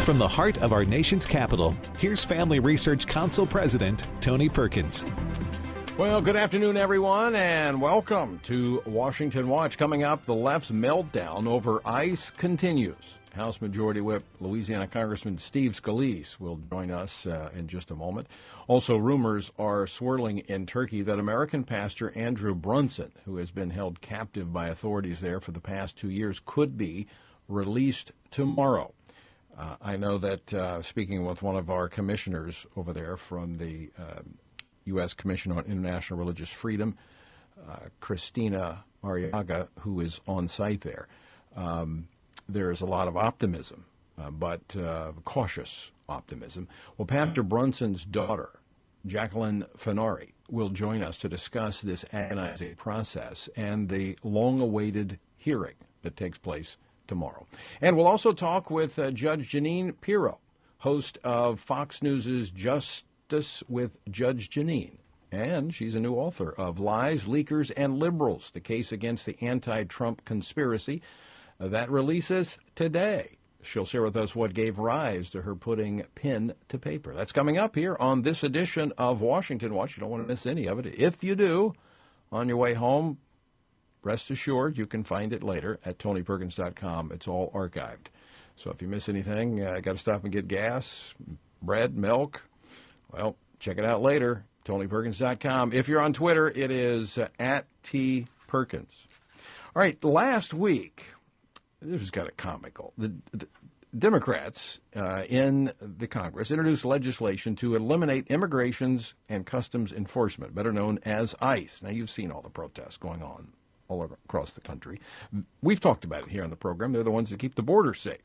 From the heart of our nation's capital, here's Family Research Council President Tony Perkins. Well, good afternoon, everyone, and welcome to Washington Watch. Coming up, the left's meltdown over ICE continues. House Majority Whip Louisiana Congressman Steve Scalise will join us in just a moment. Also, rumors are swirling in Turkey that American pastor Andrew Brunson, who has been held captive by authorities there for the past 2 years, could be released tomorrow. I know that speaking with one of our commissioners over there from the U.S. Commission on International Religious Freedom, Christina Arriaga, who is on site there, there is a lot of optimism, but cautious optimism. Well, Pastor Brunson's daughter, Jacqueline Fenari, will join us to discuss this agonizing process and the long-awaited hearing that takes place tomorrow. And we'll also talk with Judge Jeanine Pirro, host of Fox News' Justice with Judge Jeanine. And she's a new author of Lies, Leakers, and Liberals, the case against the anti-Trump conspiracy. That releases today. She'll share with us what gave rise to her putting pen to paper. That's coming up here on this edition of Washington Watch. You don't want to miss any of it. If you do, on your way home, rest assured you can find it later at TonyPerkins.com. It's all archived. So if you miss anything, got to stop and get gas, bread, milk, well, check it out later, TonyPerkins.com. If you're on Twitter, it is at @TPerkins. All right, last week, this was kind of comical. The Democrats in the Congress introduced legislation to eliminate Immigrations and Customs Enforcement, better known as ICE. Now, you've seen all the protests going on all across the country. We've talked about it here on the program. They're the ones that keep the border safe.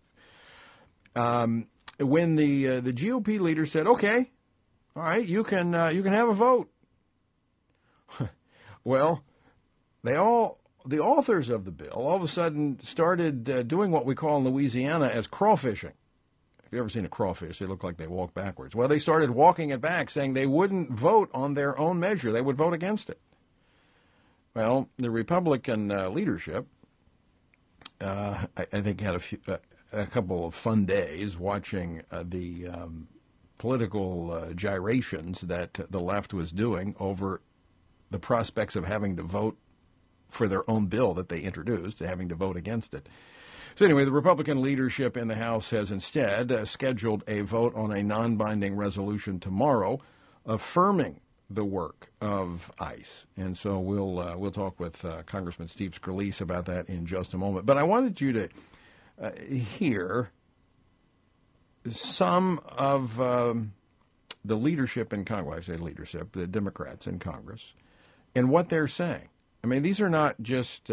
When the GOP leader said, "Okay, all right, you can have a vote," well, the authors of the bill all of a sudden started doing what we call in Louisiana as crawfishing. If you've ever seen a crawfish, they look like they walk backwards. Well, they started walking it back, saying they wouldn't vote on their own measure. They would vote against it. Well, the Republican leadership, I think, had a couple of fun days watching the political gyrations that the left was doing over the prospects of having to vote for their own bill that they introduced, having to vote against it. So anyway, the Republican leadership in the House has instead scheduled a vote on a non-binding resolution tomorrow affirming the work of ICE. And so we'll talk with Congressman Steve Scalise about that in just a moment. But I wanted you to hear some of the leadership in Congress, I say leadership, the Democrats in Congress, and what they're saying. I mean, these are not just,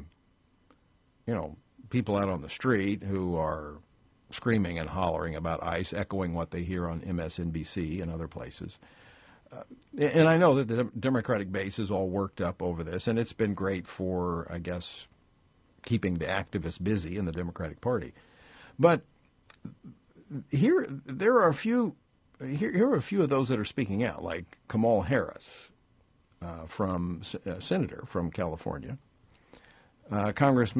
people out on the street who are screaming and hollering about ICE, echoing what they hear on MSNBC and other places. And I know that the Democratic base is all worked up over this, and it's been great for, I guess, keeping the activists busy in the Democratic Party. But here are a few of those that are speaking out, like Kamala Harris, senator from California, a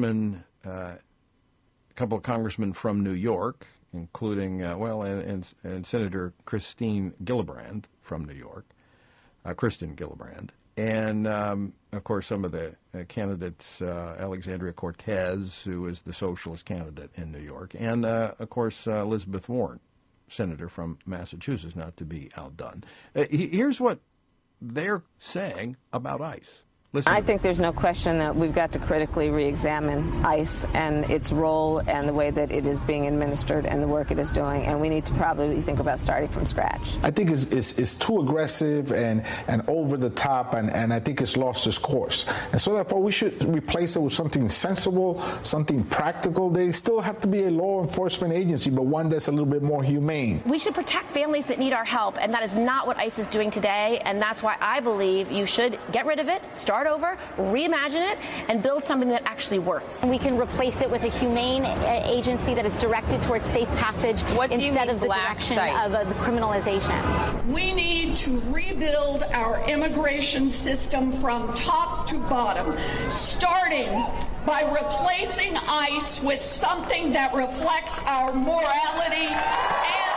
couple of congressmen from New York, including and Senator Kristen Gillibrand from New York, Kristen Gillibrand, and of course some of the candidates, Alexandria Cortez, who is the socialist candidate in New York, and of course Elizabeth Warren, senator from Massachusetts, not to be outdone. Here's what they're saying about ICE. Listen. I think there's no question that we've got to critically re-examine ICE and its role and the way that it is being administered and the work it is doing, and we need to probably think about starting from scratch. I think it's too aggressive and over the top, and I think it's lost its course. And so therefore we should replace it with something sensible, something practical. They still have to be a law enforcement agency, but one that's a little bit more humane. We should protect families that need our help, and that is not what ICE is doing today, and that's why I believe you should get rid of it, start start over, reimagine it, and build something that actually works. We can replace it with a humane agency that is directed towards safe passage instead of the direction of the criminalization. We need to rebuild our immigration system from top to bottom, starting by replacing ICE with something that reflects our morality and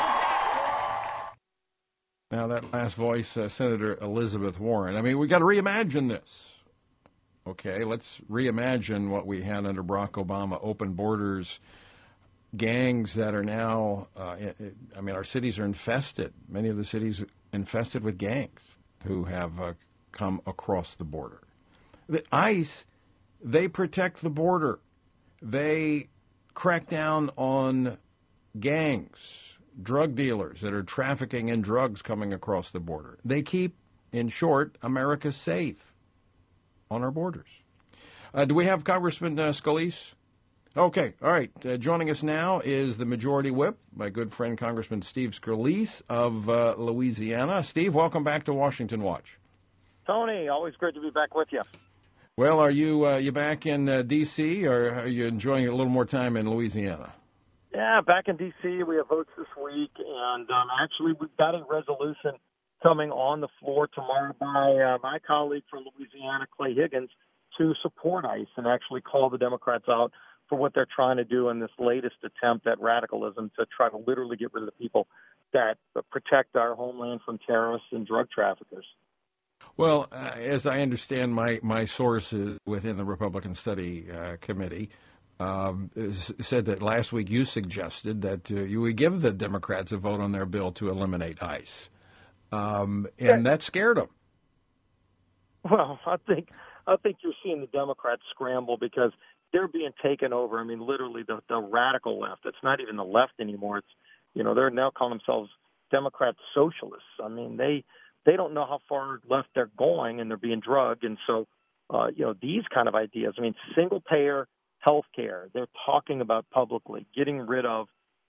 Now, that last voice, Senator Elizabeth Warren. I mean, we got to reimagine this. Okay, let's reimagine what we had under Barack Obama, open borders, gangs that are now, I mean, our cities are infested. Many of the cities infested with gangs who have come across the border. The ICE, they protect the border. They crack down on gangs, drug dealers that are trafficking in drugs coming across the border. They keep, in short, America safe on our borders. Do we have Congressman Scalise? Okay, all right. Joining us now is the Majority Whip, my good friend Congressman Steve Scalise of Louisiana. Steve, welcome back to Washington Watch. Tony, always great to be back with you. Well, are you back in D.C., or are you enjoying a little more time in Louisiana? Yeah, back in D.C., we have votes this week, and actually we've got a resolution coming on the floor tomorrow by my colleague from Louisiana, Clay Higgins, to support ICE and actually call the Democrats out for what they're trying to do in this latest attempt at radicalism to try to literally get rid of the people that protect our homeland from terrorists and drug traffickers. Well, as I understand, my sources within the Republican Study Committee said that last week you suggested that you would give the Democrats a vote on their bill to eliminate ICE, and that scared them. Well, I think you're seeing the Democrats scramble because they're being taken over. I mean, literally the radical left. It's not even the left anymore. It's, they're now calling themselves Democrat socialists. I mean, they don't know how far left they're going, and they're being drugged. And so, these kind of ideas. I mean, single payer health care, they're talking about publicly, getting rid of,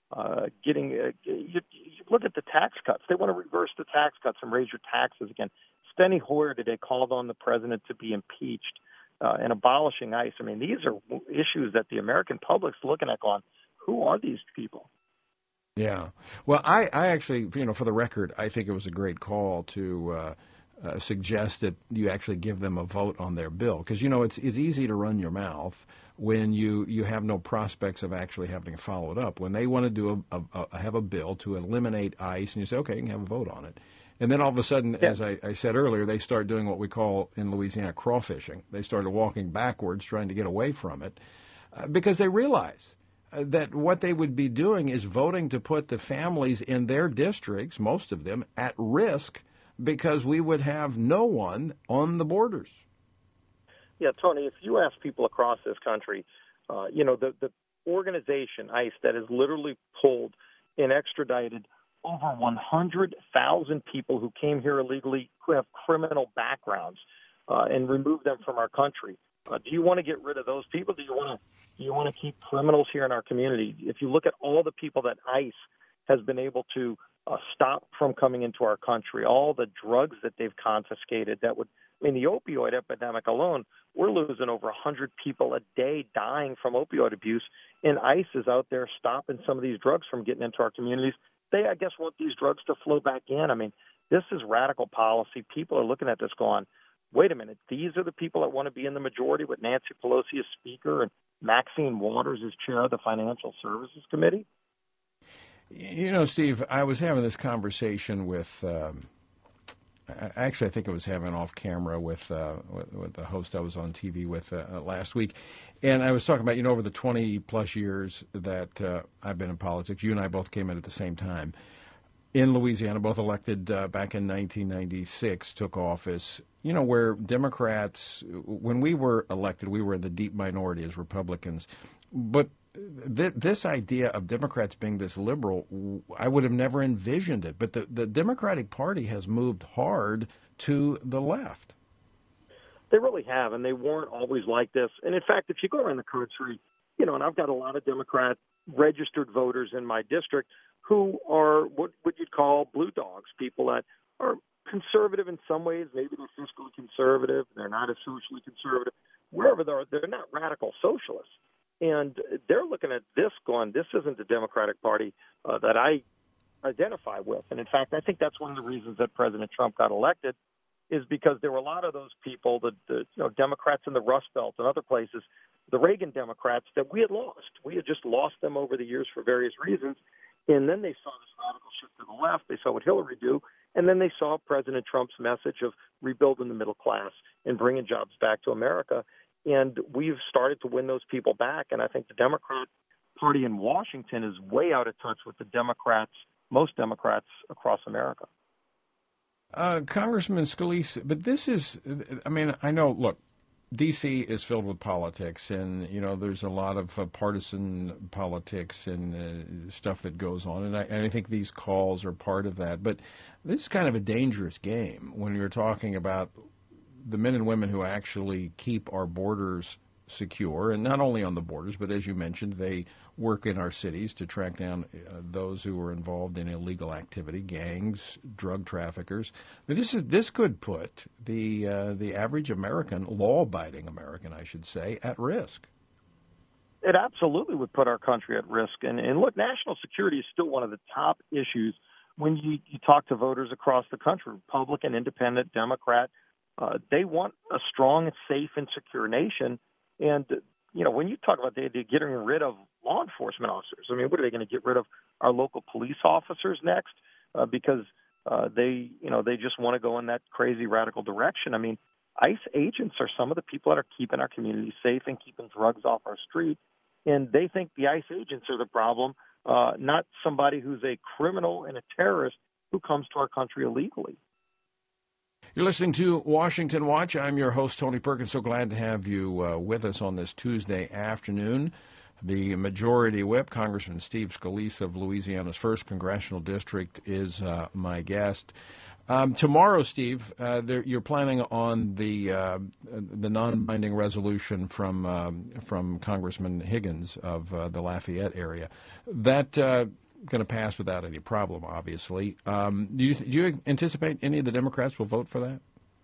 you look at the tax cuts. They want to reverse the tax cuts and raise your taxes again. Steny Hoyer today called on the president to be impeached and abolishing ICE. I mean, these are issues that the American public's looking at going, who are these people? Yeah. Well, I actually, for the record, I think it was a great call to suggest that you actually give them a vote on their bill. Because, it's easy to run your mouth when you have no prospects of actually having to follow it up. When they want to do have a bill to eliminate ICE, and you say, okay, you can have a vote on it. And then all of a sudden, as I said earlier, they start doing what we call in Louisiana crawfishing. They started walking backwards, trying to get away from it, because they realize that what they would be doing is voting to put the families in their districts, most of them, at risk because we would have no one on the borders. Yeah, Tony, if you ask people across this country, the organization, ICE, that has literally pulled and extradited over 100,000 people who came here illegally, who have criminal backgrounds, and removed them from our country. Do you want to get rid of those people? Do you want to keep criminals here in our community? If you look at all the people that ICE has been able to stop from coming into our country, all the drugs that they've confiscated, the opioid epidemic alone, we're losing over 100 people a day dying from opioid abuse, and ICE is out there stopping some of these drugs from getting into our communities. They, I guess, want these drugs to flow back in. I mean, this is radical policy. People are looking at this going, wait a minute, these are the people that want to be in the majority with Nancy Pelosi as Speaker and Maxine Waters as Chair of the Financial Services Committee? Steve, I was having this conversation with, actually I think I was having off camera with the host I was on TV with last week. And I was talking about, over the 20-plus years that I've been in politics, you and I both came in at the same time. In Louisiana, both elected back in 1996, took office, where Democrats, when we were elected, we were in the deep minority as Republicans. But this idea of Democrats being this liberal, I would have never envisioned it. But the Democratic Party has moved hard to the left. They really have, and they weren't always like this. And, in fact, if you go around the country, and I've got a lot of Democrat registered voters in my district who are what you'd call blue dogs, people that are conservative in some ways. Maybe they're fiscally conservative. They're not as socially conservative. Wherever they're not radical socialists. And they're looking at this going, this isn't the Democratic Party that I identify with. And in fact, I think that's one of the reasons that President Trump got elected, is because there were a lot of those people, the Democrats in the Rust Belt and other places, the Reagan Democrats, that we had lost. We had just lost them over the years for various reasons. And then they saw this radical shift to the left. They saw what Hillary do. And then they saw President Trump's message of rebuilding the middle class and bringing jobs back to America. And we've started to win those people back. And I think the Democrat Party in Washington is way out of touch with the Democrats, most Democrats across America. Congressman Scalise, but this is, I mean, I know, look, D.C. is filled with politics, and, you know, there's a lot of partisan politics and stuff that goes on, and I think these calls are part of that. But this is kind of a dangerous game when you're talking about the men and women who actually keep our borders secure, and not only on the borders, but as you mentioned, they work in our cities to track down those who are involved in illegal activity, gangs, drug traffickers. But this could put the average American, law-abiding American, I should say, at risk. It absolutely would put our country at risk. And look, national security is still one of the top issues when you talk to voters across the country, Republican, Independent, Democrat. They want a strong, safe, and secure nation. And, you know, when you talk about they're getting rid of law enforcement officers, I mean, what are they going to get rid of our local police officers next? Because they just want to go in that crazy radical direction. I mean, ICE agents are some of the people that are keeping our community safe and keeping drugs off our street. And they think the ICE agents are the problem, not somebody who's a criminal and a terrorist who comes to our country illegally. You're listening to Washington Watch. I'm your host, Tony Perkins. So glad to have you with us on this Tuesday afternoon. The Majority Whip, Congressman Steve Scalise of Louisiana's 1st Congressional District, is my guest. Tomorrow, Steve, you're planning on the non-binding resolution from Congressman Higgins of the Lafayette area. That going to pass without any problem, obviously. Do you anticipate any of the Democrats will vote for that?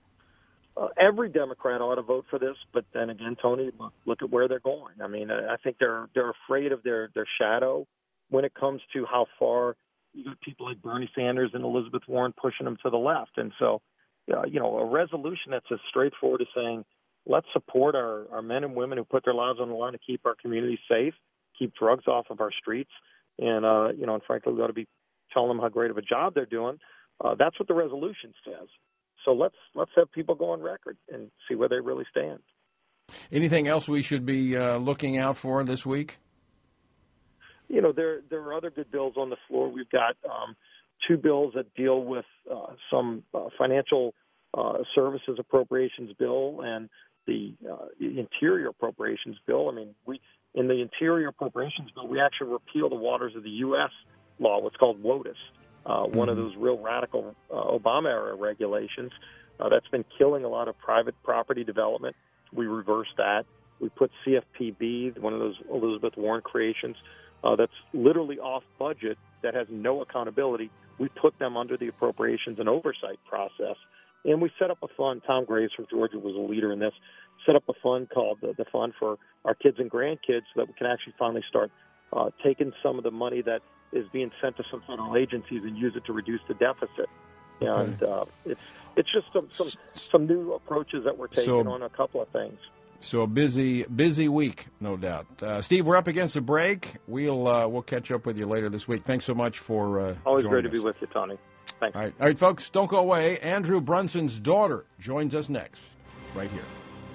Every Democrat ought to vote for this, but then again, Tony, look at where they're going. I mean, I think they're afraid of their shadow when it comes to how far you got people like Bernie Sanders and Elizabeth Warren pushing them to the left. And so, you know, a resolution that's as straightforward as saying, let's support our men and women who put their lives on the line to keep our community safe, keep drugs off of our streets, and, you know, and frankly, we ought to be telling them how great of a job they're doing. That's what the resolution says. So let's have people go on record and see where they really stand. Anything else we should be looking out for this week? You know, there are other good bills on the floor. We've got 2 bills that deal with some financial services appropriations bill and the Interior Appropriations bill. I mean, in the Interior Appropriations bill, we actually repeal the Waters of the U.S. law, what's called WOTUS, one of those real radical Obama-era regulations that's been killing a lot of private property development. We reversed that. We put CFPB, one of those Elizabeth Warren creations, that's literally off budget, that has no accountability. We put them under the appropriations and oversight process. And we set up a fund. Tom Graves from Georgia was a leader in this. Set up a fund called the Fund for Our Kids and Grandkids so that we can actually finally start taking some of the money that is being sent to some federal agencies and use it to reduce the deficit. And it's just some new approaches that we're taking on a couple of things. So a busy week, no doubt. Steve, we're up against a break. We'll catch up with you later this week. Thanks so much for always joining great to us. be with you, Tony. Thanks. All right, folks, don't go away. Andrew Brunson's daughter joins us next, right here.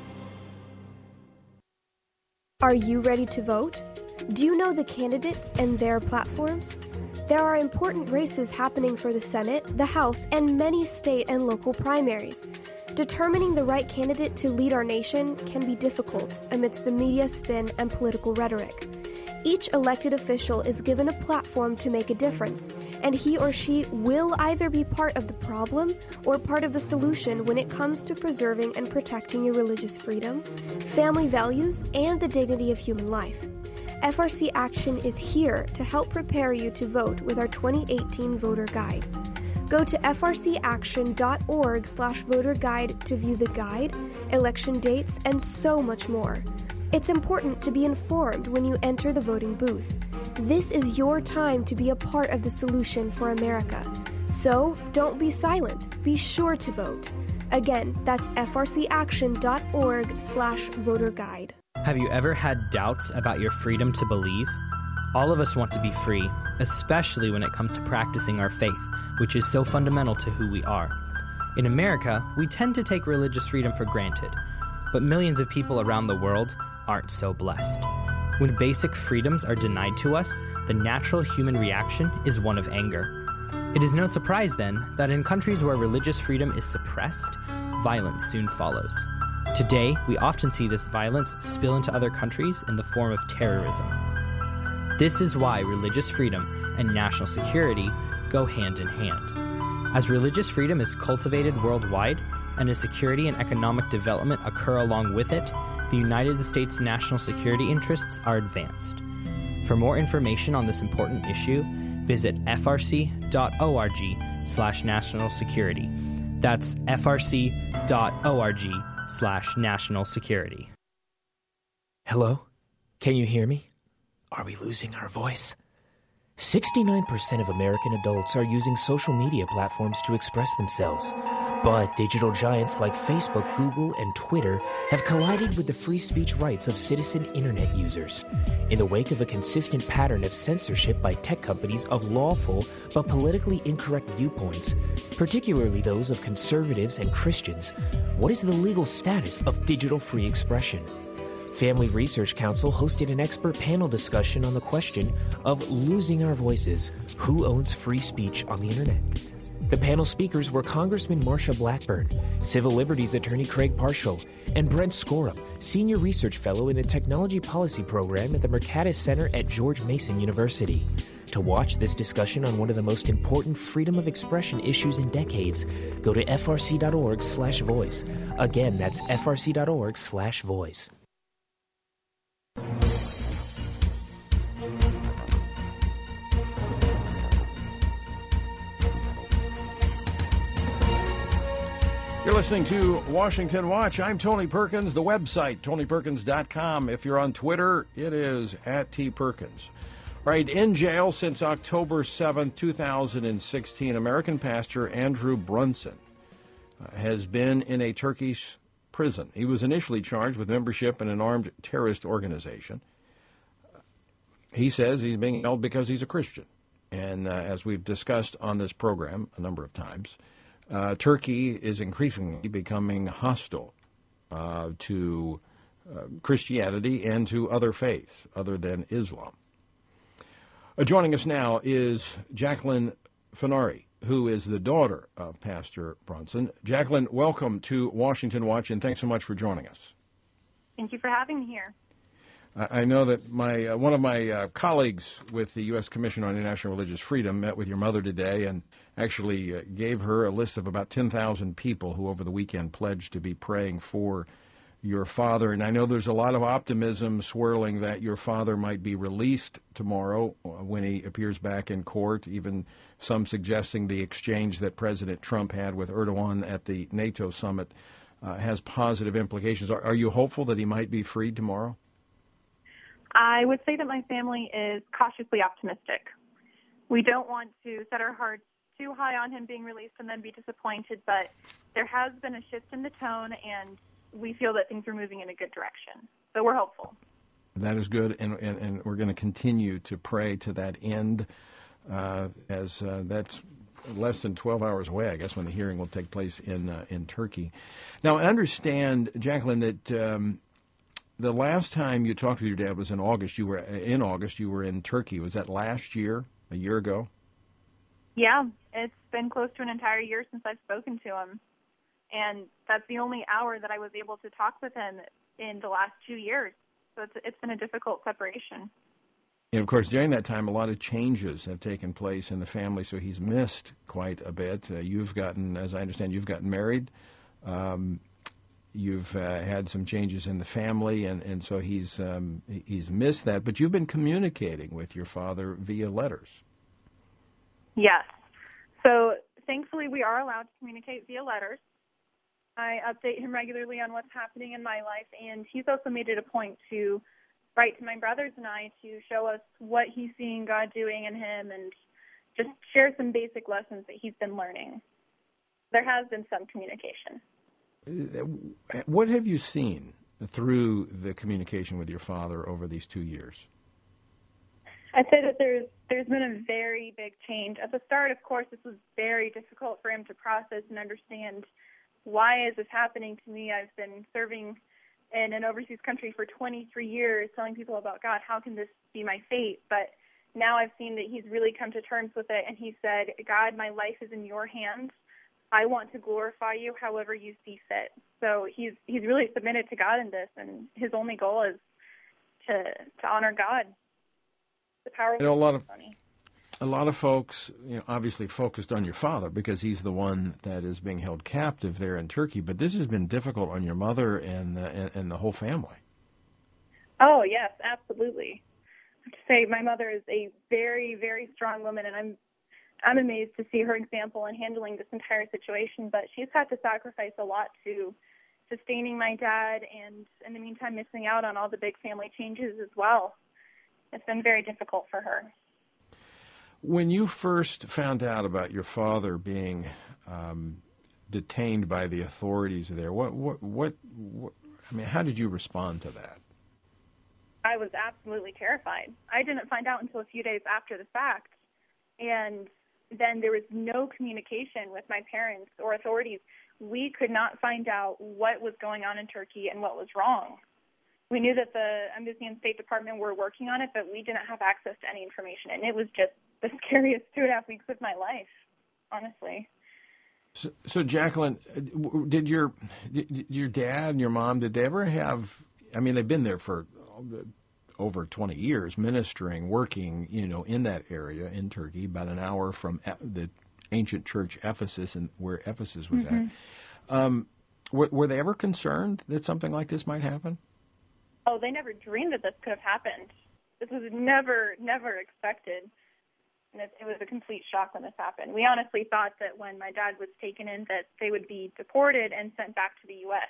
Are you ready to vote? Do you know the candidates and their platforms? There are important races happening for the Senate, the House, and many state and local primaries. Determining the right candidate to lead our nation can be difficult amidst the media spin and political rhetoric. Each elected official is given a platform to make a difference, and he or she will either be part of the problem or part of the solution when it comes to preserving and protecting your religious freedom, family values, and the dignity of human life. FRC Action is here to help prepare you to vote with our 2018 voter guide. Go to frcaction.org/voter guide to view the guide, election dates, and so much more. It's important to be informed when you enter the voting booth. This is your time to be a part of the solution for America. So don't be silent. Be sure to vote. Again, that's frcaction.org/voter guide. Have you ever had doubts about your freedom to believe? All of us want to be free, especially when it comes to practicing our faith, which is so fundamental to who we are. In America, we tend to take religious freedom for granted, but millions of people around the world aren't so blessed. When basic freedoms are denied to us, the natural human reaction is one of anger. It is no surprise, then, that in countries where religious freedom is suppressed, violence soon follows. Today, we often see this violence spill into other countries in the form of terrorism. This is why religious freedom and national security go hand in hand. As religious freedom is cultivated worldwide, and as security and economic development occur along with it, the United States' national security interests are advanced. For more information on this important issue, visit frc.org/national security. That's frc.org/national security. Hello? Can you hear me? Are we losing our voice? 69% of American adults are using social media platforms to express themselves. But digital giants like Facebook, Google, and Twitter have collided with the free speech rights of citizen internet users. In the wake of a consistent pattern of censorship by tech companies of lawful but politically incorrect viewpoints, particularly those of conservatives and Christians, what is the legal status of digital free expression? Family Research Council hosted an expert panel discussion on the question of losing our voices. Who owns free speech on the internet? The panel speakers were Congressman Marsha Blackburn, Civil Liberties Attorney Craig Parshall, and Brent Scorum, Senior Research Fellow in the Technology Policy Program at the Mercatus Center at George Mason University. To watch this discussion on one of the most important freedom of expression issues in decades, go to frc.org/voice. Again, that's frc.org/voice. You're listening to Washington Watch. I'm Tony Perkins. The website, TonyPerkins.com. If you're on Twitter, it is @TPerkins. All right, in jail since October 7, 2016, American pastor Andrew Brunson has been in a Turkish prison. He was initially charged with membership in an armed terrorist organization. He says he's being held because he's a Christian. And as we've discussed on this program a number of times, Turkey is increasingly becoming hostile to Christianity and to other faiths other than Islam. Joining us now is Jacqueline Fenari, who is the daughter of Pastor Brunson. Jacqueline, welcome to Washington Watch, and thanks so much for joining us. Thank you for having me here. I know that one of my colleagues with the U.S. Commission on International Religious Freedom met with your mother today and actually gave her a list of about 10,000 people who over the weekend pledged to be praying for your father. And I know there's a lot of optimism swirling that your father might be released tomorrow when he appears back in court, even some suggesting the exchange that President Trump had with Erdogan at the NATO summit has positive implications. Are you hopeful that he might be freed tomorrow? I would say that my family is cautiously optimistic. We don't want to set our hearts too high on him being released and then be disappointed, but there has been a shift in the tone, and we feel that things are moving in a good direction. So we're hopeful. That is good, and we're going to continue to pray to that end, as that's less than 12 hours away, I guess, when the hearing will take place in Turkey. Now, I understand, Jacqueline, that the last time you talked with your dad was in August. You were in Turkey. Was that last year, a year ago? Yeah, it's been close to an entire year since I've spoken to him. And that's the only hour that I was able to talk with him in the last 2 years. So it's been a difficult separation. And, of course, during that time, a lot of changes have taken place in the family, so he's missed quite a bit. You've gotten, as I understand, married. You've had some changes in the family, and so he's missed that. But you've been communicating with your father via letters. Yes. So thankfully, we are allowed to communicate via letters. I update him regularly on what's happening in my life, and he's also made it a point to write to my brothers and I to show us what he's seeing God doing in him and just share some basic lessons that he's been learning. There has been some communication. What have you seen through the communication with your father over these 2 years? I'd say that there's been a very big change. At the start, of course, this was very difficult for him to process and understand. Why is this happening to me? I've been serving in an overseas country for 23 years, telling people about God. How can this be my fate? But now I've seen that he's really come to terms with it, and he said, God, my life is in your hands. I want to glorify you however you see fit. So he's really submitted to God in this, and his only goal is to honor God. The power of a lot of folks, obviously focused on your father because he's the one that is being held captive there in Turkey. But this has been difficult on your mother and the whole family. Oh yes, absolutely. I have to say, my mother is a very, very strong woman, and I'm amazed to see her example in handling this entire situation. But she's had to sacrifice a lot to sustaining my dad, and in the meantime, missing out on all the big family changes as well. It's been very difficult for her. When you first found out about your father being detained by the authorities there, how did you respond to that? I was absolutely terrified. I didn't find out until a few days after the fact, and then there was no communication with my parents or authorities. We could not find out what was going on in Turkey and what was wrong. We knew that the Embassy and State Department were working on it, but we didn't have access to any information, and it was just the scariest 2.5 weeks of my life, honestly. So Jacqueline, did your dad and your mom, did they ever have, they've been there for over 20 years, ministering, working, in that area in Turkey, about an hour from the ancient church Ephesus, and where Ephesus was at. Were they ever concerned that something like this might happen? Oh, they never dreamed that this could have happened. This was never expected. And it was a complete shock when this happened. We honestly thought that when my dad was taken in that they would be deported and sent back to the U.S.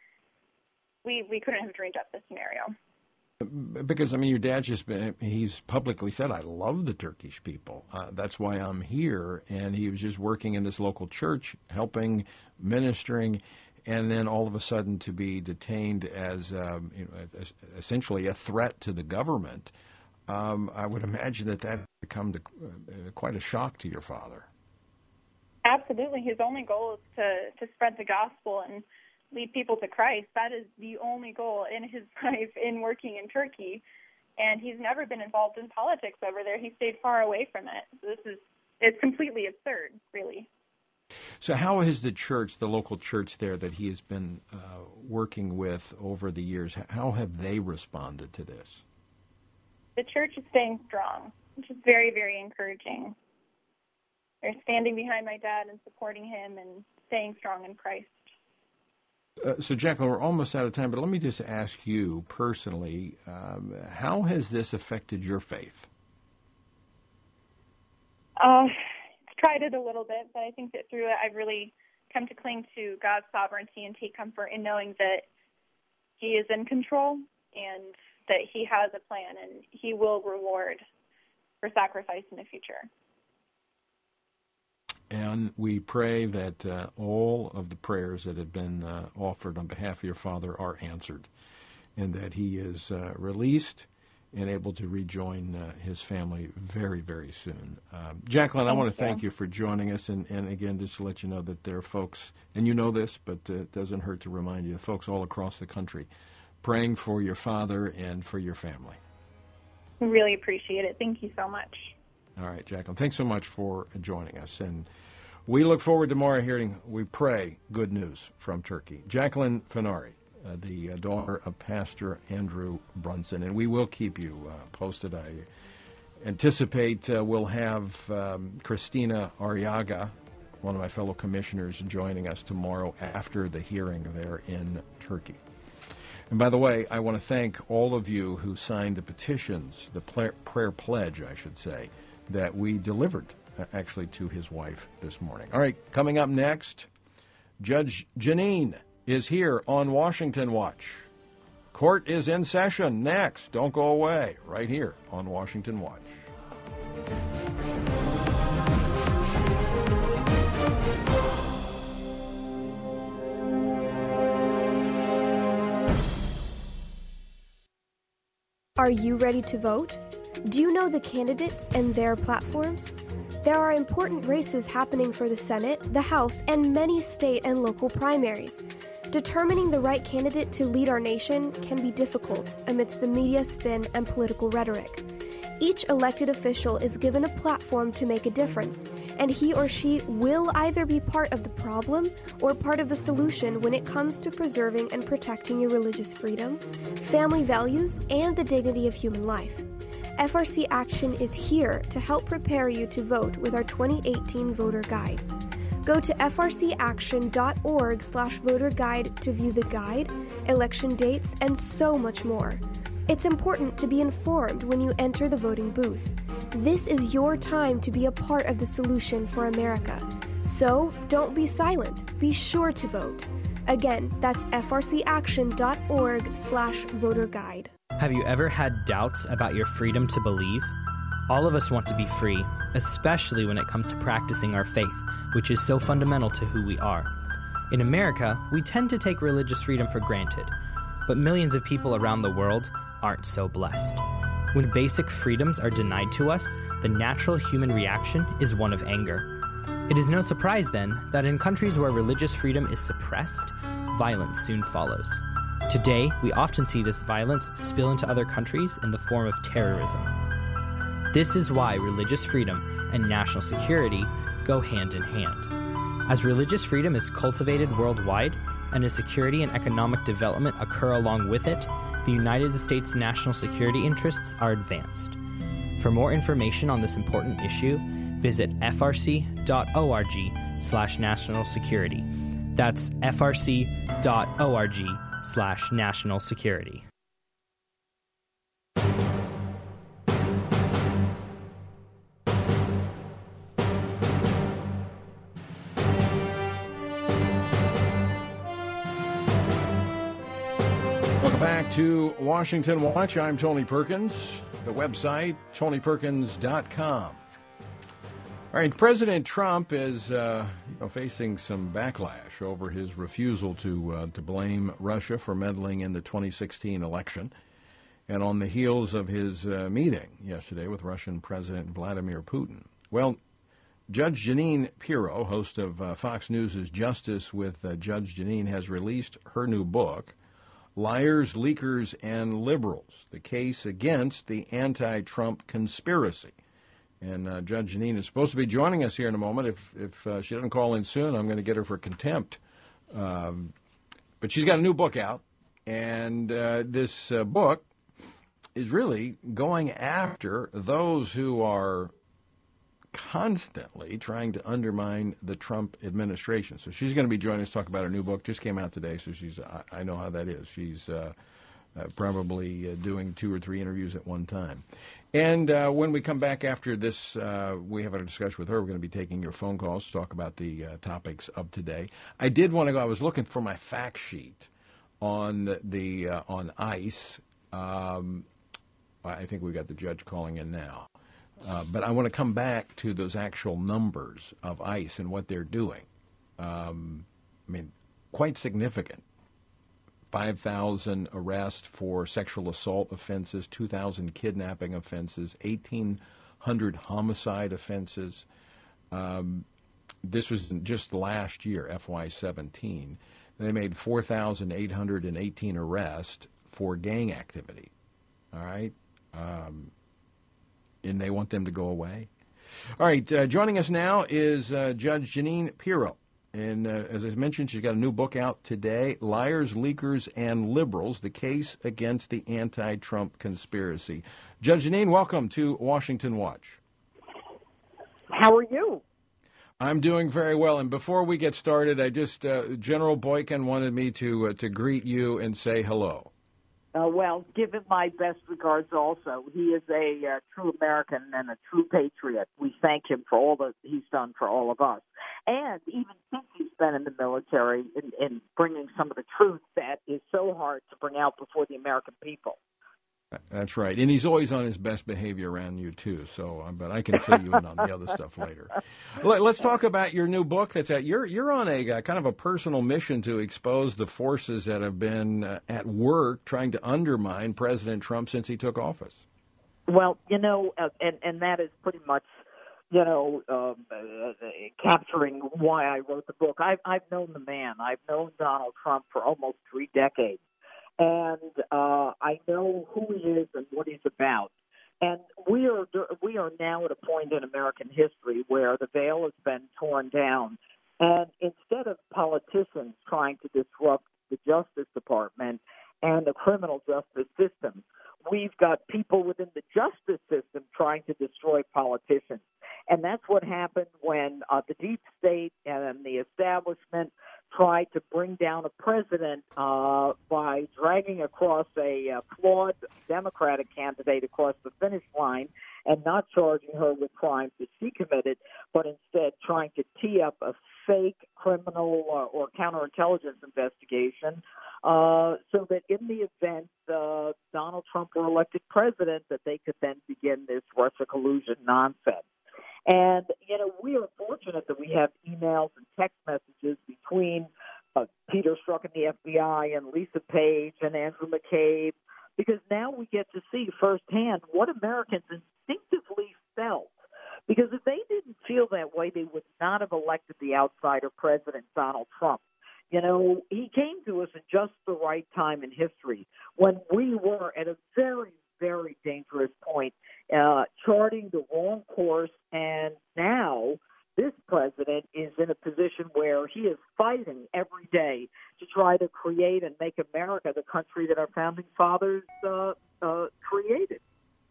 We couldn't have dreamed up this scenario. Because, your dad's he's publicly said, I love the Turkish people. That's why I'm here. And he was just working in this local church, helping, ministering, and then all of a sudden to be detained as essentially a threat to the government. I would imagine that become quite a shock to your father. Absolutely. His only goal is to spread the gospel and lead people to Christ. That is the only goal in his life in working in Turkey. And he's never been involved in politics over there. He stayed far away from it. It's completely absurd, really. So how has the church, the local church there that he has been working with over the years, how have they responded to this? The church is staying strong, which is very, very encouraging. They're standing behind my dad and supporting him and staying strong in Christ. So, Jacqueline, we're almost out of time, but let me just ask you personally, how has this affected your faith? It's tried it a little bit, but I think that through it I've really come to cling to God's sovereignty and take comfort in knowing that he is in control and that he has a plan and he will reward for sacrifice in the future. And we pray that all of the prayers that have been offered on behalf of your father are answered, and that he is released and able to rejoin his family very, very soon. Jacqueline, I want to thank you for joining us, and again, just to let you know that there are folks, and you know this, but it doesn't hurt to remind you, folks all across the country praying for your father and for your family. We really appreciate it. Thank you so much. All right, Jacqueline, thanks so much for joining us. And we look forward to more hearing, we pray, good news from Turkey. Jacqueline Fenari, the daughter of Pastor Andrew Brunson. And we will keep you posted. I anticipate we'll have Christina Arriaga, one of my fellow commissioners, joining us tomorrow after the hearing there in Turkey. And by the way, I want to thank all of you who signed the petitions, the prayer pledge, I should say, that we delivered actually to his wife this morning. All right, coming up next, Judge Jeanine is here on Washington Watch. Court is in session next. Don't go away. Right here on Washington Watch. Are you ready to vote? Do you know the candidates and their platforms? There are important races happening for the Senate, the House, and many state and local primaries. Determining the right candidate to lead our nation can be difficult amidst the media spin and political rhetoric. Each elected official is given a platform to make a difference, and he or she will either be part of the problem or part of the solution when it comes to preserving and protecting your religious freedom, family values, and the dignity of human life. FRC Action is here to help prepare you to vote with our 2018 voter guide. Go to frcaction.org/voter guide to view the guide, election dates, and so much more. It's important to be informed when you enter the voting booth. This is your time to be a part of the solution for America. So don't be silent. Be sure to vote. Again, that's frcaction.org/voter guide. Have you ever had doubts about your freedom to believe? All of us want to be free, especially when it comes to practicing our faith, which is so fundamental to who we are. In America, we tend to take religious freedom for granted, but millions of people around the world aren't so blessed. When basic freedoms are denied to us, the natural human reaction is one of anger. It is no surprise, then, that in countries where religious freedom is suppressed, violence soon follows. Today, we often see this violence spill into other countries in the form of terrorism. This is why religious freedom and national security go hand in hand. As religious freedom is cultivated worldwide, and as security and economic development occur along with it, the United States' national security interests are advanced. For more information on this important issue, visit frc.org/national security. That's frc.org/national security. Back to Washington Watch. I'm Tony Perkins. The website, tonyperkins.com. All right, President Trump is facing some backlash over his refusal to blame Russia for meddling in the 2016 election. And on the heels of his meeting yesterday with Russian President Vladimir Putin. Well, Judge Jeanine Pirro, host of Fox News' Justice with Judge Jeanine, has released her new book, Liars, Leakers, and Liberals, the case against the anti-Trump conspiracy. And Judge Jeanine is supposed to be joining us here in a moment. If she doesn't call in soon, I'm going to get her for contempt. But she's got a new book out, and this book is really going after those who are constantly trying to undermine the Trump administration. So she's going to be joining us to talk about her new book. Just came out today, so I know how that is. She's probably doing 2 or 3 interviews at one time. And when we come back after this, we have a discussion with her. We're going to be taking your phone calls to talk about the topics of today. I did want to go. I was looking for my fact sheet on on ICE. I think we got the judge calling in now. But I want to come back to those actual numbers of ICE and what they're doing. Quite significant. 5,000 arrests for sexual assault offenses, 2,000 kidnapping offenses, 1,800 homicide offenses. This was just last year, FY17. They made 4,818 arrests for gang activity. All right? And they want them to go away. All right, joining us now is Judge Jeanine Pirro. And as I mentioned, she's got a new book out today, Liars, Leakers, and Liberals, the case against the anti-Trump conspiracy. Judge Jeanine, welcome to Washington Watch. How are you? I'm doing very well. And before we get started, I just General Boykin wanted me to greet you and say hello. Well, give him my best regards also. He is a true American and a true patriot. We thank him for all that he's done for all of us. And even since he's been in the military in bringing some of the truth that is so hard to bring out before the American people. That's right. And he's always on his best behavior around you, too. So, but I can fill you in on the other stuff later. Let's talk about your new book that's out. You're on a kind of a personal mission to expose the forces that have been at work trying to undermine President Trump since he took office. Well, and that is pretty much, capturing why I wrote the book. I've known the man. I've known Donald Trump for almost 3 decades. And I know who he is and what he's about. And we are now at a point in American history where the veil has been torn down. And instead of politicians trying to disrupt the Justice Department and the criminal justice system, we've got people within the justice system trying to destroy politicians. And that's what happened when the deep state and the establishment tried to bring down a president by dragging across a flawed Democratic candidate across the finish line and not charging her with crimes that she committed, but instead trying to tee up a fake criminal or counterintelligence investigation so that in the event Donald Trump were elected president, that they could then begin this Russia collusion nonsense. And, we are fortunate that we have emails and text messages between Peter Strzok and the FBI and Lisa Page and Andrew McCabe, because now we get to see firsthand what Americans instinctively felt. Because if they didn't feel that way, they would not have elected the outsider president, Donald Trump. He came to us at just the right time in history when we were at a very, very dangerous point, charting the wrong course, and now this president is in a position where he is fighting every day to try to create and make America the country that our founding fathers created.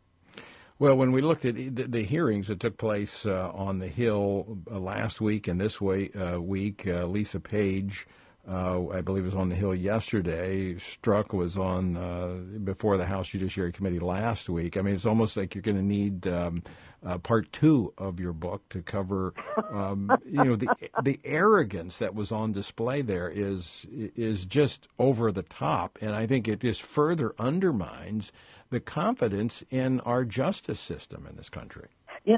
Well, when we looked at the hearings that took place on the Hill last week and this week, Lisa Page, I believe, was on the Hill yesterday. Strzok was on before the House Judiciary Committee last week. I mean, it's almost like you're going to need part 2 of your book to cover, the arrogance that was on display there is just over the top, and I think it just further undermines the confidence in our justice system in this country.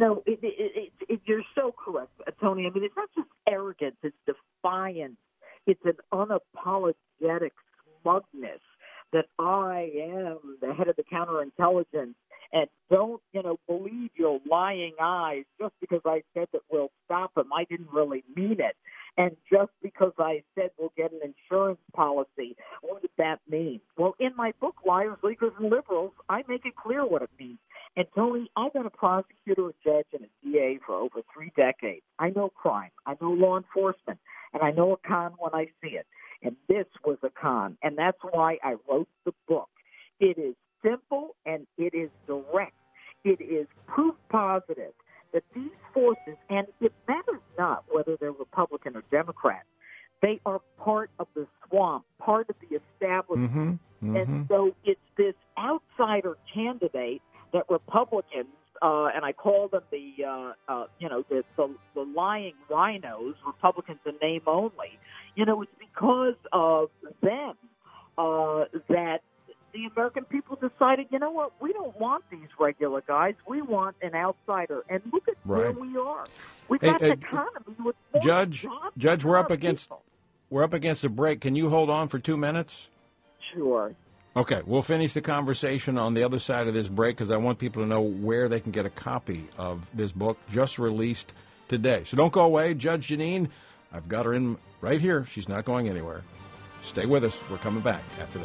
You're so correct, Tony. I mean, it's not just arrogance; it's defiance. It's an unapologetic smugness that I am the head of the counterintelligence and don't, believe your lying eyes just because I said that we'll stop him. I didn't really mean it. And just because I said we'll get an insurance policy, what did that mean? Well, in my book, Liars, Leakers, and Liberals, I make it clear what it means. And, Tony, I've been a prosecutor, a judge, and a DA for over 3 decades. I know crime. I know law enforcement. And I know a con when I see it. And this was a con. And that's why I wrote the book. It is simple and it is direct. It is proof positive that these forces, and it matters not whether they're Republican or Democrat, they are part of the swamp, part of the establishment. And so it's this outsider candidate that Republicans, and I call them the lying rhinos, Republicans in name only. It's because of them that the American people decided, you know what, we don't want these regular guys. We want an outsider. And look at where we are. We've got an economy with Judge, we're up against the break. Can you hold on for 2 minutes? Sure. Okay, we'll finish the conversation on the other side of this break because I want people to know where they can get a copy of this book just released today. So don't go away. Judge Jeanine, I've got her in right here. She's not going anywhere. Stay with us. We're coming back after this.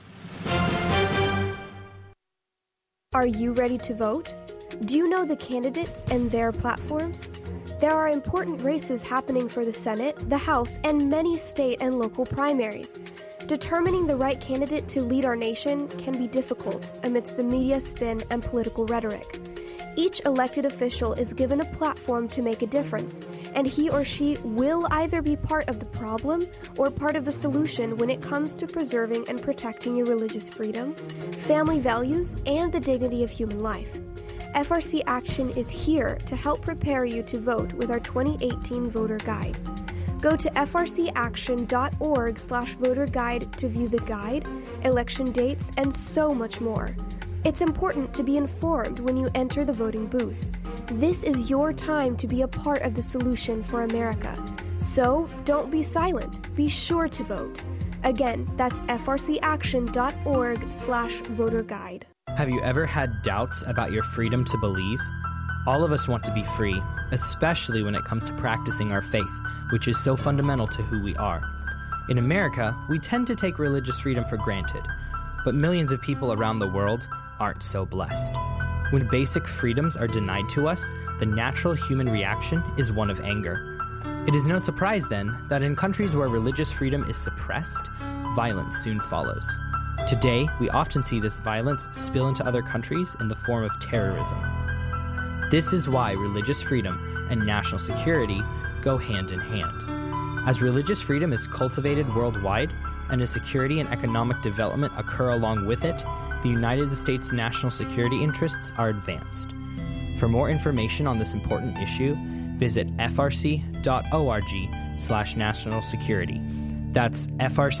Are you ready to vote? Do you know the candidates and their platforms? There are important races happening for the Senate, the House, and many state and local primaries. Determining the right candidate to lead our nation can be difficult amidst the media spin and political rhetoric. Each elected official is given a platform to make a difference, and he or she will either be part of the problem or part of the solution when it comes to preserving and protecting your religious freedom, family values, and the dignity of human life. FRC Action is here to help prepare you to vote with our 2018 voter guide. Go to frcaction.org/voter guide to view the guide, election dates, and so much more. It's important to be informed when you enter the voting booth. This is your time to be a part of the solution for America. So don't be silent. Be sure to vote. Again, that's frcaction.org/voter guide. Have you ever had doubts about your freedom to believe? All of us want to be free, especially when it comes to practicing our faith, which is so fundamental to who we are. In America, we tend to take religious freedom for granted, but millions of people around the world aren't so blessed. When basic freedoms are denied to us, the natural human reaction is one of anger. It is no surprise, then, that in countries where religious freedom is suppressed, violence soon follows. Today, we often see this violence spill into other countries in the form of terrorism. This is why religious freedom and national security go hand in hand. As religious freedom is cultivated worldwide, and as security and economic development occur along with it, the United States' national security interests are advanced. For more information on this important issue, visit frc.org/national security. That's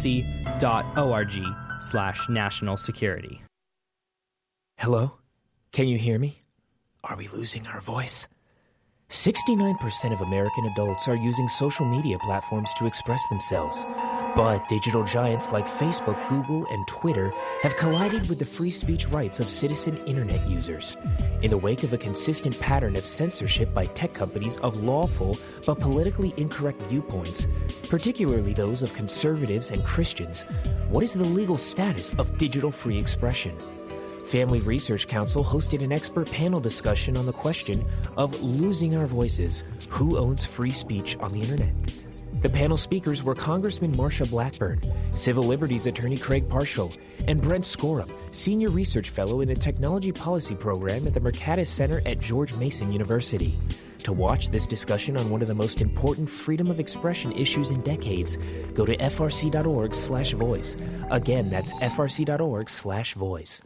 frc.org/national security. Hello? Can you hear me? Are we losing our voice? 69% of American adults are using social media platforms to express themselves. But digital giants like Facebook, Google, and Twitter have collided with the free speech rights of citizen internet users. In the wake of a consistent pattern of censorship by tech companies of lawful but politically incorrect viewpoints, particularly those of conservatives and Christians, what is the legal status of digital free expression? Family Research Council hosted an expert panel discussion on the question of losing our voices. Who owns free speech on the internet? The panel speakers were Congressman Marsha Blackburn, Civil Liberties Attorney Craig Parshall, and Brent Scorum, Senior Research Fellow in the Technology Policy Program at the Mercatus Center at George Mason University. To watch this discussion on one of the most important freedom of expression issues in decades, go to frc.org/voice. Again, that's frc.org/voice.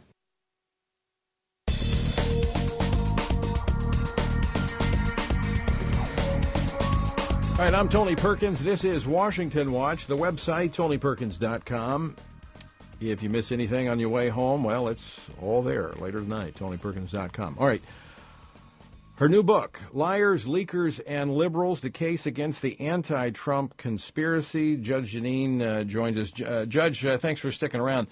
All right, I'm Tony Perkins. This is Washington Watch, the website, TonyPerkins.com. If you miss anything on your way home, well, it's all there later tonight, TonyPerkins.com. All right. Her new book, Liars, Leakers, and Liberals, The Case Against the Anti-Trump Conspiracy. Judge Janine joins us. Judge, thanks for sticking around.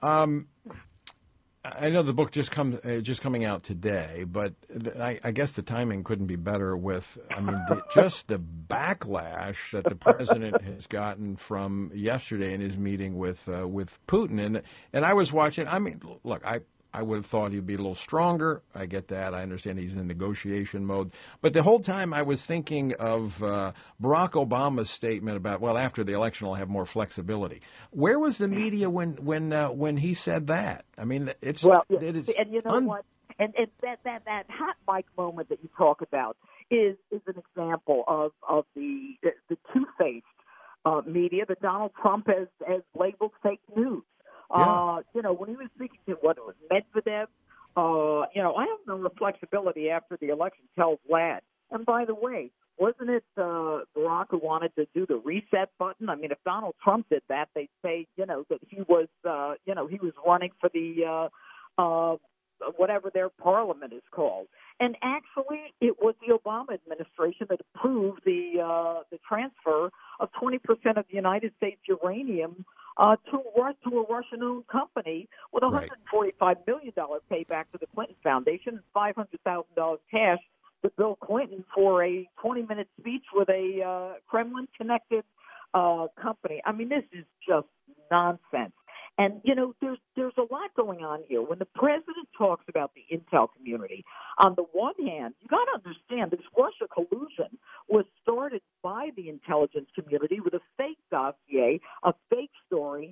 I know the book just coming out today, but I guess the timing couldn't be better with, just the backlash that the president has gotten from yesterday in his meeting with Putin. And I was watching, look, I would have thought he'd be a little stronger. I get that. I understand he's in negotiation mode. But the whole time I was thinking of Barack Obama's statement about, well, after the election I'll have more flexibility. Where was the media when he said that? I mean, it is. And you know what? And that hot mic moment that you talk about is an example of the two-faced media that Donald Trump has labeled fake news. Yeah. When he was speaking to Medvedev, I have no flexibility after the election, tells Vlad. And by the way, wasn't it Barack who wanted to do the reset button? I mean, if Donald Trump did that, they'd say, that he was, he was running for the whatever their parliament is called. And actually, it was the Obama administration that approved the transfer of 20% of the United States uranium to a Russian-owned company with $145 million payback to the Clinton Foundation and $500,000 cash to Bill Clinton for a 20-minute speech with a Kremlin-connected company. I mean, this is just nonsense. And, there's a lot going on here. When the president talks about the intel community, on the one hand, you got to understand this Russia collusion was started by the intelligence community with a fake dossier, a fake story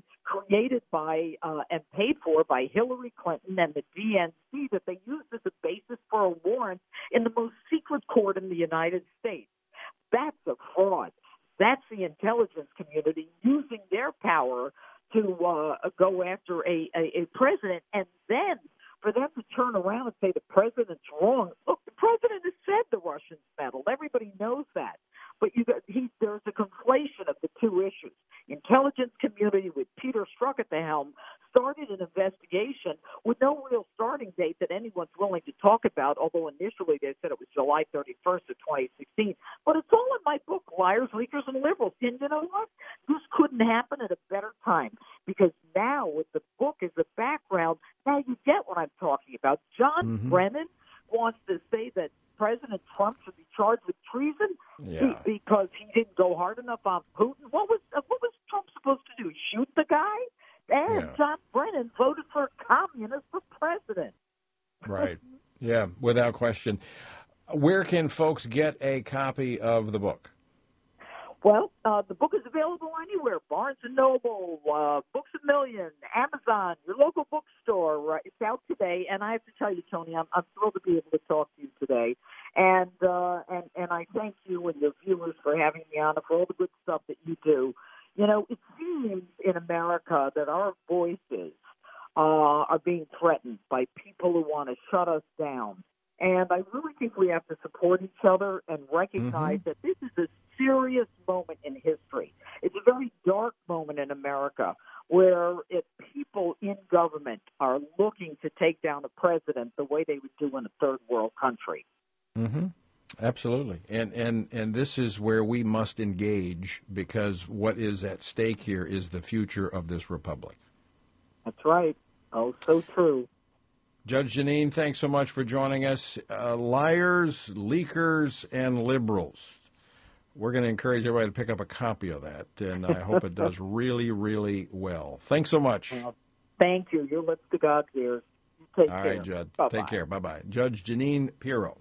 created by and paid for by Hillary Clinton and the DNC that they used as a basis for a warrant in the most secret court in the United States. That's a fraud. That's the intelligence community using their power to go after a president, and then for them to turn around and say the president's wrong. Look, the president has said the Russians meddled. Everybody knows that. But there's a conflation of the two issues. Intelligence community with Peter Strzok at the helm started an investigation with no real starting date that anyone's willing to talk about, although initially they said it was July 31st of 2016. But it's all in my book, Liars, Leakers, and Liberals. And you know what? This couldn't happen at a better time, because now with the book as a background, now you get what I'm talking about. John Brennan wants to say that President Trump should be charged with treason because he didn't go hard enough on Putin. What was Trump supposed to do? Shoot the guy? And John Brennan voted for a communist for president. Right. Yeah, without question. Where can folks get a copy of the book? Well, the book is available anywhere. Barnes & Noble, Books A Million, Amazon, your local bookstore. It's out today. And I have to tell you, Tony, I'm thrilled to be able to talk to you today. And I thank you and your viewers for having me on, for all the good stuff that you do. You know, it seems in America that our voices are being threatened by people who want to shut us down. And I really think we have to support each other and recognize that this is a serious moment in history. It's a very dark moment in America where people in government are looking to take down a president the way they would do in a third world country. Absolutely. And this is where we must engage, because what is at stake here is the future of this republic. That's right. Oh, so true. Judge Jeanine, thanks so much for joining us. Liars, Leakers, and Liberals. We're going to encourage everybody to pick up a copy of that, and I hope it does really, really well. Thanks so much. Thank you. Your lips to God's ears. Take care. All right, Judge. Bye-bye. Take care. Bye-bye. Judge Jeanine Pirro.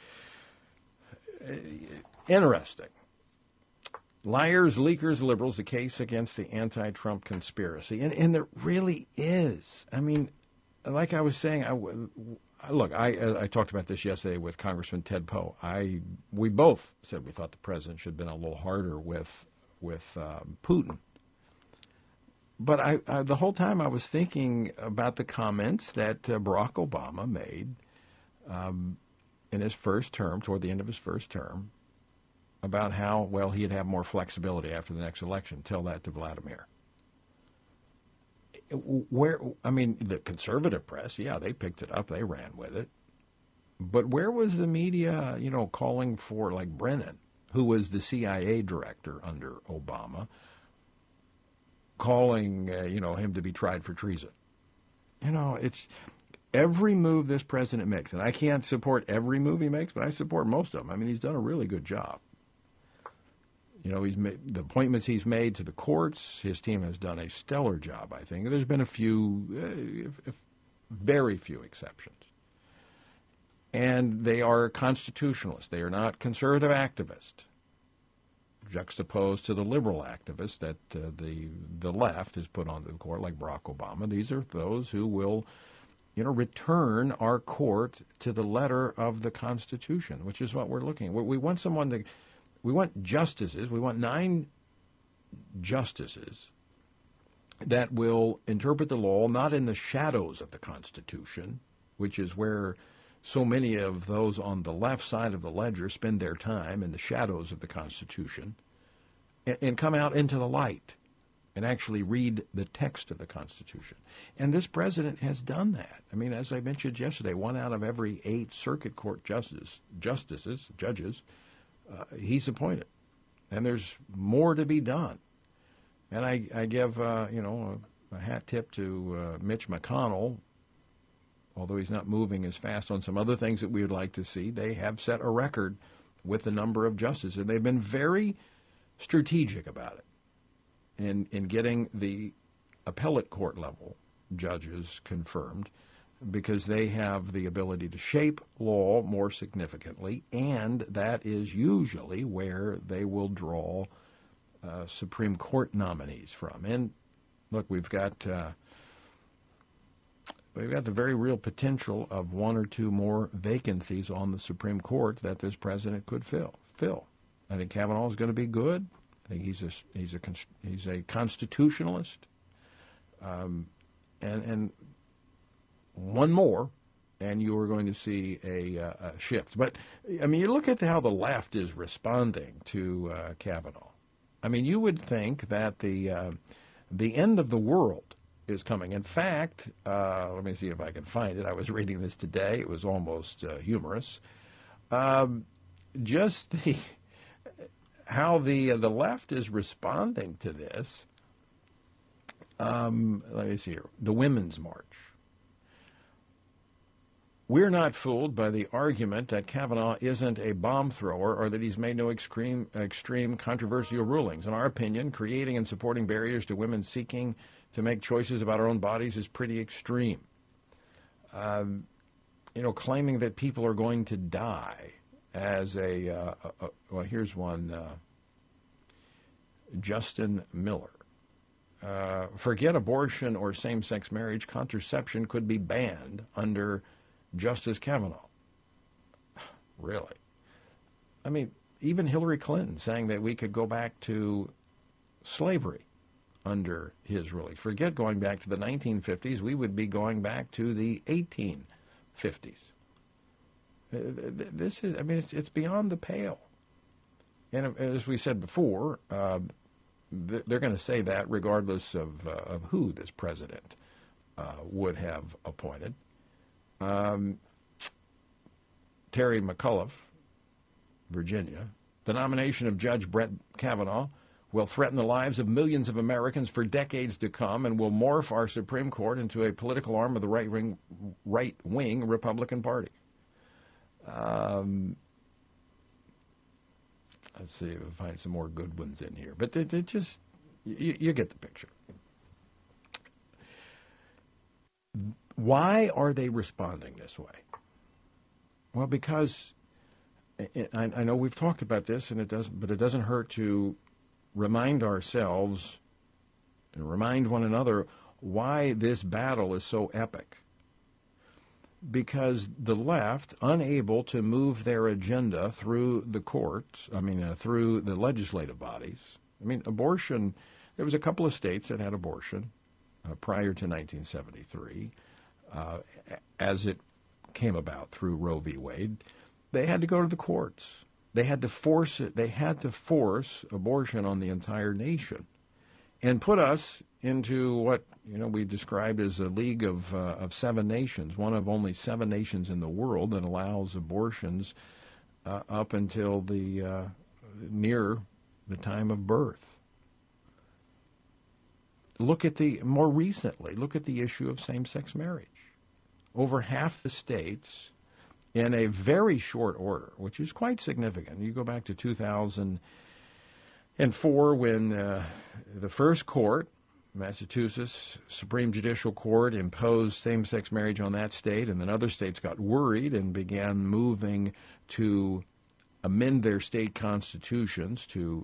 Interesting. Liars, Leakers, Liberals, a case against the anti-Trump conspiracy. And there really is. I mean, like I was saying, I talked about this yesterday with Congressman Ted Poe. We both said we thought the president should have been a little harder with Putin. But the whole time I was thinking about the comments that Barack Obama made in his first term, toward the end of his first term, about how, well, he'd have more flexibility after the next election. Tell that to Vladimir. The conservative press, they picked it up, they ran with it. But where was the media, calling for, like Brennan, who was the CIA director under Obama, calling, him to be tried for treason? It's every move this president makes, and I can't support every move he makes, but I support most of them. I mean, he's done a really good job. He's made the appointments he's made to the courts. His team has done a stellar job, I think. There's been a few, very few exceptions. And they are constitutionalists. They are not conservative activists, juxtaposed to the liberal activists that the left has put onto the court, like Barack Obama. These are those who will, return our court to the letter of the Constitution, which is what we're looking at. We want we want justices. We want 9 justices that will interpret the law not in the shadows of the Constitution, which is where so many of those on the left side of the ledger spend their time, in the shadows of the Constitution, and come out into the light and actually read the text of the Constitution. And this president has done that. I mean, as I mentioned yesterday, 1 out of every 8 circuit court judges, he's appointed. And there's more to be done. And I give, a hat tip to Mitch McConnell. Although he's not moving as fast on some other things that we would like to see, they have set a record with the number of justices. And they've been very strategic about it in getting the appellate court level judges confirmed, because they have the ability to shape law more significantly, and that is usually where they will draw Supreme Court nominees from. And Look, we've got the very real potential of one or two more vacancies on the Supreme Court that this president could fill. I think Kavanaugh is going to be good. I think he's a constitutionalist, and one more, and you are going to see a shift. But I mean, you look at how the left is responding to Kavanaugh. I mean, you would think that the end of the world is coming. In fact, let me see if I can find it. I was reading this today. It was almost humorous. Just how the left is responding to this. Let me see here. The Women's March. We're not fooled by the argument that Kavanaugh isn't a bomb thrower or that he's made no extreme controversial rulings. In our opinion, creating and supporting barriers to women seeking to make choices about our own bodies is pretty extreme. Claiming that people are going to die as well, here's one, Justin Miller. Forget abortion or same-sex marriage. Contraception could be banned under Justice Kavanaugh. Really? I mean, even Hillary Clinton saying that we could go back to slavery under his ruling. Forget going back to the 1950s. We would be going back to the 1850s. This is, I mean, it's beyond the pale. And as we said before, they're going to say that regardless of who this president would have appointed. Terry McAuliffe, Virginia. The nomination of Judge Brett Kavanaugh will threaten the lives of millions of Americans for decades to come and will morph our Supreme Court into a political arm of the right-wing Republican Party. Let's see if I find some more good ones in here. But it just, you get the picture. Why are they responding this way? Well, because I know we've talked about this, but it doesn't hurt to remind ourselves and remind one another why this battle is so epic. Because the left, unable to move their agenda through the courts, through the legislative bodies. I mean, abortion, there was a couple of states that had abortion prior to 1973. As it came about through Roe v. Wade, they had to go to the courts. They had to force it. They had to force abortion on the entire nation and put us into what we described as a league of 7 nations, one of only 7 nations in the world that allows abortions up until near the time of birth. More recently, look at the issue of same-sex marriage. Over half the states, in a very short order, which is quite significant. You go back to 2004 when the first court, Massachusetts Supreme Judicial Court, imposed same-sex marriage on that state, and then other states got worried and began moving to amend their state constitutions to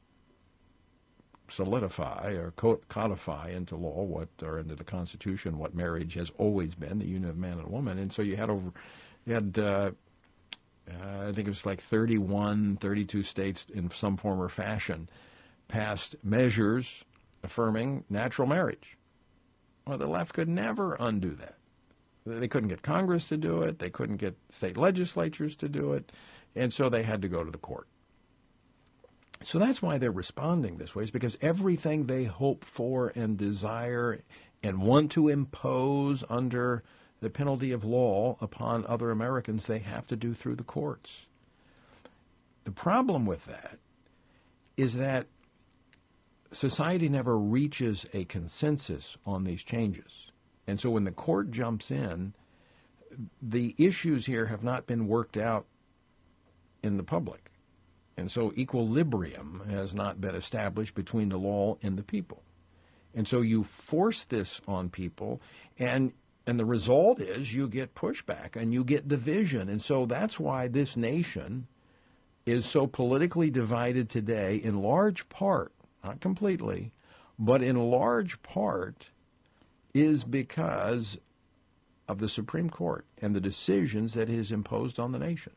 solidify or codify into law or into the Constitution what marriage has always been, the union of man and woman. And so you had I think it was like 32 states in some form or fashion passed measures affirming natural marriage. Well, the left could never undo that. They couldn't get Congress to do it. They couldn't get state legislatures to do it. And so they had to go to the court. So that's why they're responding this way, is because everything they hope for and desire and want to impose under the penalty of law upon other Americans, they have to do through the courts. The problem with that is that society never reaches a consensus on these changes. And so when the court jumps in, the issues here have not been worked out in the public. And so equilibrium has not been established between the law and the people. And so you force this on people, and the result is you get pushback and you get division. And so that's why this nation is so politically divided today, in large part, not completely, but in large part is because of the Supreme Court and the decisions that it has imposed on the nation.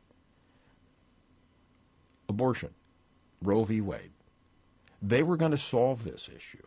Abortion, Roe v. Wade. They were going to solve this issue.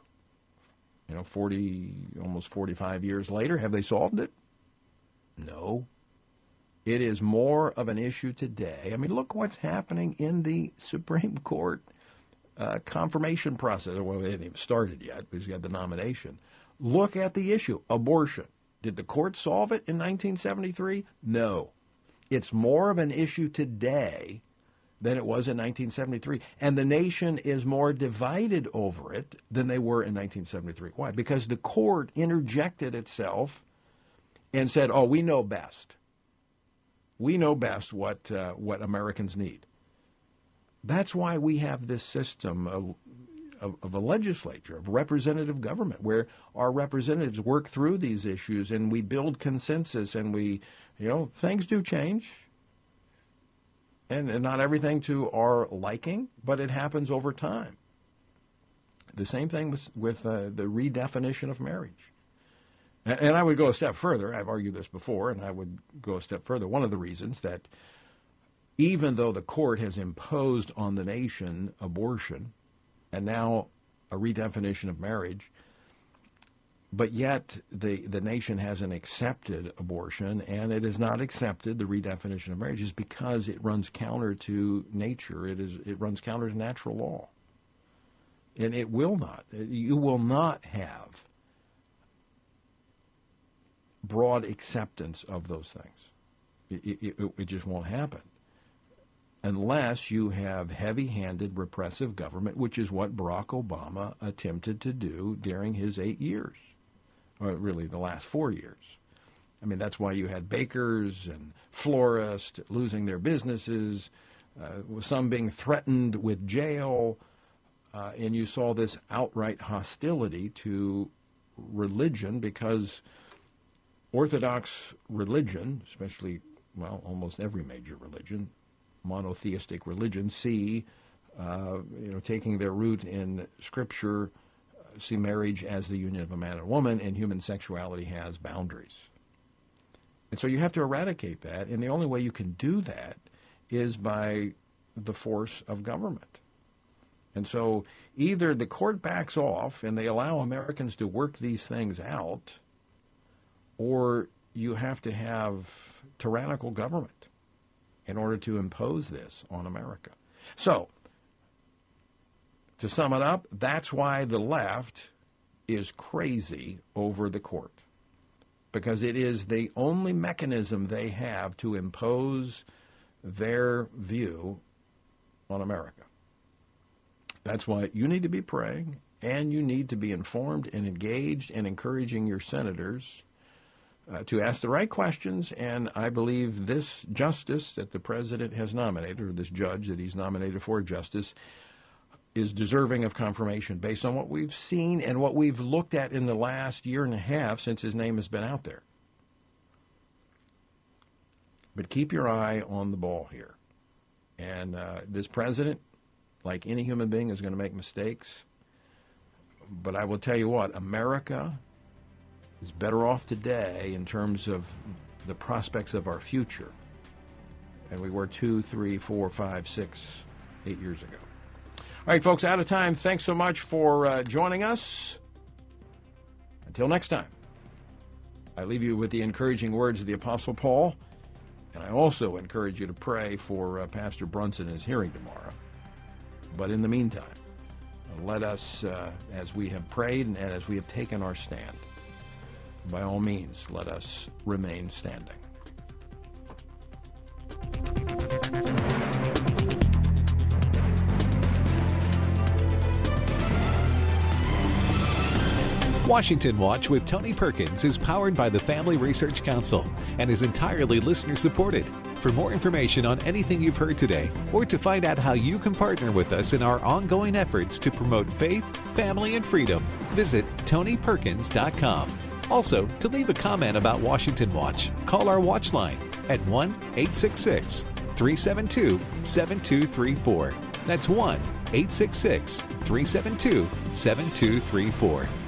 almost 45 years later, have they solved it? No. It is more of an issue today. I mean, look what's happening in the Supreme Court confirmation process. Well, it hasn't even started yet because you got the nomination. Look at the issue, abortion. Did the court solve it in 1973? No. It's more of an issue today than it was in 1973. And the nation is more divided over it than they were in 1973. Why? Because the court interjected itself and said, oh, we know best. We know best what Americans need. That's why we have this system of a legislature, of representative government, where our representatives work through these issues and we build consensus and things do change. And not everything to our liking, but it happens over time. The same thing with the redefinition of marriage. And I would go a step further. I've argued this before, and I would go a step further. One of the reasons that even though the court has imposed on the nation abortion and now a redefinition of marriage, but yet the nation hasn't accepted abortion, and it has not accepted the redefinition of marriage, is because it runs counter to nature. It runs counter to natural law. And it will not. You will not have broad acceptance of those things. It just won't happen unless you have heavy-handed repressive government, which is what Barack Obama attempted to do during his 8 years, or really the last 4 years. I mean, that's why you had bakers and florists losing their businesses, some being threatened with jail, and you saw this outright hostility to religion because Orthodox religion, especially, almost every major religion, monotheistic religion, see, taking their root in Scripture, see marriage as the union of a man and woman, and human sexuality has boundaries. And so you have to eradicate that, and the only way you can do that is by the force of government. And so either the court backs off and they allow Americans to work these things out, or you have to have tyrannical government in order to impose this on America. So, to sum it up, that's why the left is crazy over the court, because it is the only mechanism they have to impose their view on America. That's why you need to be praying, and you need to be informed and engaged and encouraging your senators to ask the right questions. And I believe this justice that the president has nominated, or this judge that he's nominated for justice, is deserving of confirmation based on what we've seen and what we've looked at in the last year and a half since his name has been out there. But keep your eye on the ball here. And this president, like any human being, is going to make mistakes. But I will tell you what, America is better off today in terms of the prospects of our future than we were 2, 3, 4, 5, 6, 8 years ago. All right, folks, out of time. Thanks so much for joining us. Until next time, I leave you with the encouraging words of the Apostle Paul, and I also encourage you to pray for Pastor Brunson in his hearing tomorrow. But in the meantime, let us, as we have prayed and as we have taken our stand, by all means, let us remain standing. Washington Watch with Tony Perkins is powered by the Family Research Council and is entirely listener-supported. For more information on anything you've heard today, or to find out how you can partner with us in our ongoing efforts to promote faith, family, and freedom, visit TonyPerkins.com. Also, to leave a comment about Washington Watch, call our watch line at 1-866-372-7234. That's 1-866-372-7234.